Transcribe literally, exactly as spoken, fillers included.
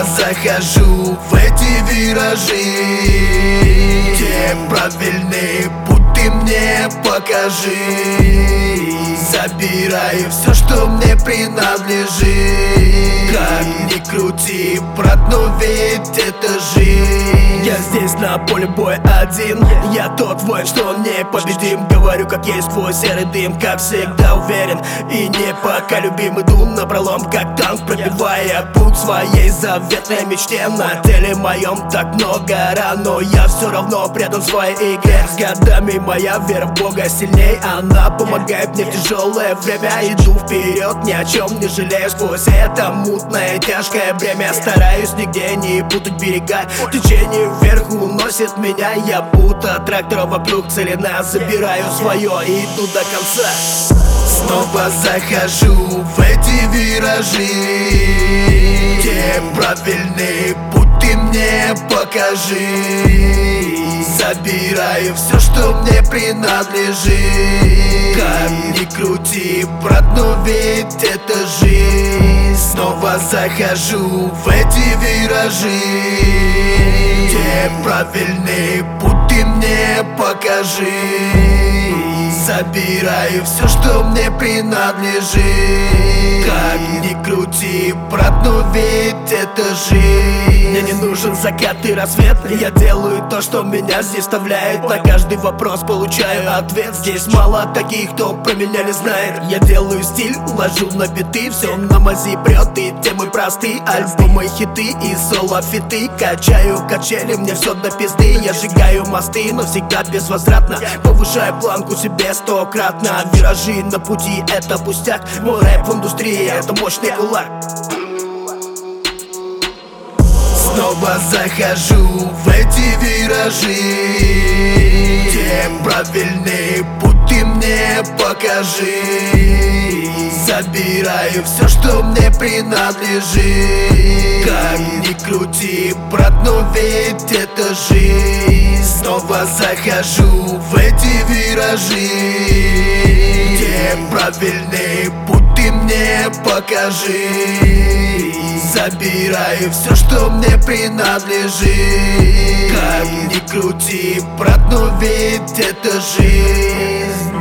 захожу в эти виражи. Где правильный путь ты мне покажи. Забираю все, что мне принадлежит. Как ни крути, брат, но ведь это жизнь. Я здесь на поле боя один. Я тот воин, что не победим. Говорю, как есть твой серый дым. Как всегда уверен и не пока любим. Иду напролом, как танк, пробивая путь своей заветной мечте. На теле моем так много ран, но я все равно предан своей игре. С годами моя вера в Бога сильней. Она помогает мне в тяжелое время. Иду вперед, ни о чем не жалею. Сквозь это мутное, тяжкое бремя стараюсь нигде не путать берега. Течение вверх уносит меня. Я будто трактор вокруг целина. Забираю свое и иду до конца. Снова захожу в эти виражи. Где правильный путь ты мне покажи. Забираю все, что мне принадлежит. Как ни крути, брат, но ведь это жизнь. Снова захожу в эти виражи. Где правильный путь ты мне покажи. Забираю все, что мне принадлежит. Как ни крути, брат, но ведь это жизнь. Мне не нужен закат и рассвет. Я делаю то, что меня здесь вставляет. На каждый вопрос получаю ответ. Здесь мало таких, кто про меня не знает. Я делаю стиль, ложу на биты. Все на мази прет, и темы просты. Альбомы, хиты и соло-фиты. Качаю качели, мне все до пизды. Я сжигаю мосты, но всегда безвозвратно. Повышаю планку себе стократно. Виражи на пути, это пустяк. Мой рэп в индустрии, это мощный кулак. Снова захожу в эти виражи. Где правильный путь ты мне покажи. Забираю все, что мне принадлежит. Как ни крути, брат, но ведь это жизнь. Снова захожу в эти виражи. Где правильный путь ты мне покажи. Забираю все, что мне принадлежит. Как ни крути, брат, но ведь это жизнь.